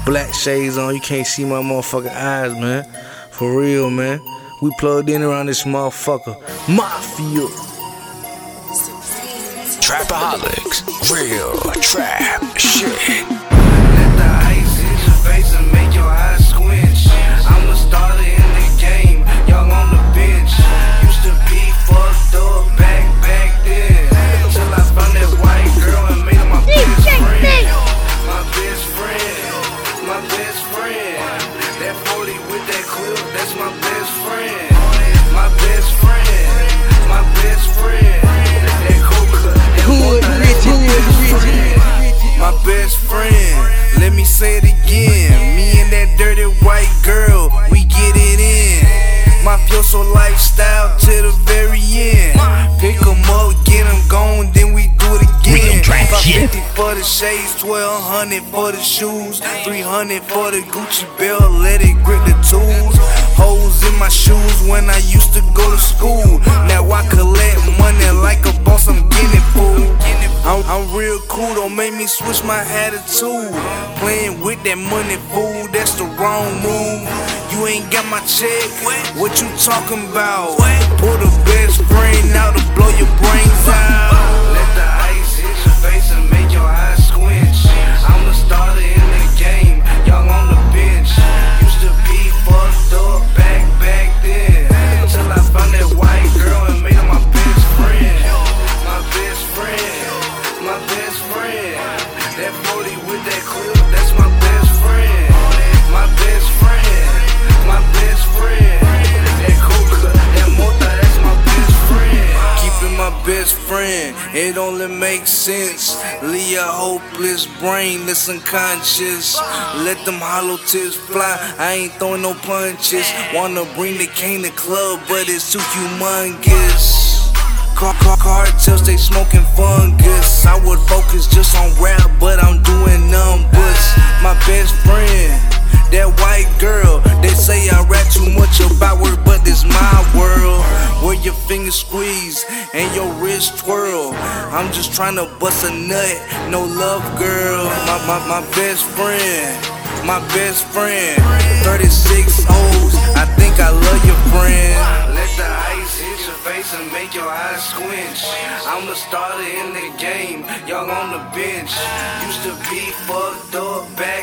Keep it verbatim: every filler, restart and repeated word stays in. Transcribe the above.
black shades on, you can't see my motherfucking eyes, man. For real, man. We plugged in around this motherfucker. Mafia. Trapaholics, real trap shit. Let the ice hit your face and make your eyes squinch. I'm a starter in the game, young on the bench. Used to be fucked up back, back then. Till I found that white girl and made her my best friend. My best friend, my best friend. That forty with that clip, that's my best friend. My best friend, my best friend. That coca, that water, that's my best friend. My best friend, let me say it again. Me and that dirty white girl, we get it in. Mafioso lifestyle to the very end. Pick 'em up, get 'em gone, then we do it again. five fifty for the shades, twelve hundred for the shoes, three hundred for the Gucci belt, let it grip the tools. Holes in my shoes when I used to go to school. Now I collect money like a boss, I'm getting food. I'm, I'm real cool, don't make me switch my attitude. Playing with that money, fool, that's the wrong move. You ain't got my check, what you talking about? Pull the best friend out to blow your brains out. Let the ice hit your face and make your eyes squinch. I'm the starter in the game, young on the bench. Used to be fucked up back, back then. Till I found that white girl and made her my best friend. My best friend, my best friend. That forty with that clip, that's my best friend. My best friend, my best friend. That coca, that mota, that's my best friend. Keeping my best friend, it only makes sense. Leave a hopeless brain that's unconscious. Let them hollow tips fly, I ain't throwing no punches. Wanna bring the cane to club, but it's too humongous. Car, car, cartels, they smoking fungus. I would focus just on rap, but I'm doing numbers. My best friend, that white girl, they say I rap too much about work, but this my world. Where your fingers squeeze and your wrist twirl. I'm just trying to bust a nut, no love, girl. My, my, my best friend, my best friend. thirty-six O's, I think I love your friend. Let the ice hit your face and make your eyes squinch. I'm the starter in the game, young on the bench. Used to be fucked up back